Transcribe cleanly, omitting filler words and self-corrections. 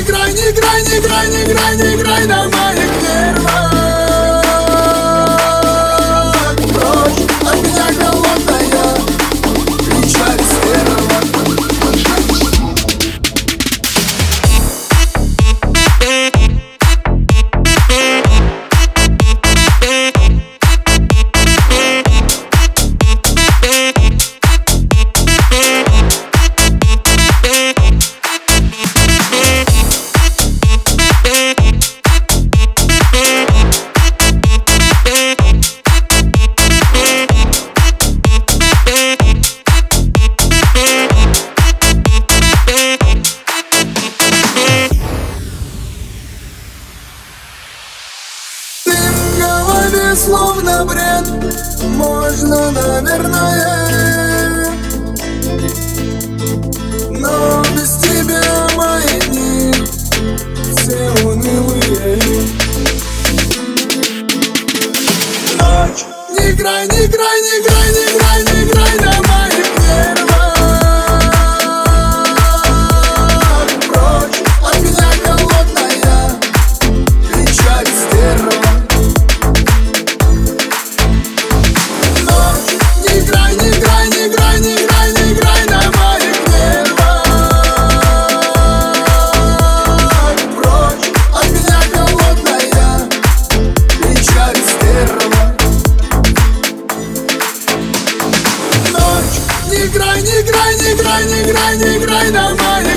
играй, не играй, не играй, не играй, не играй на моих нервах. Прочь от меня голодная, кричали стерва. Словно бред, можно, наверное, но без тебя мои дни все унылые. Ночь, не играй, не играй, не играй, не играй, не играй на моих нервах. Прочь от меня голодная, кричали стерва. Не играй, не играй, не играй, не играй, не играй на моей.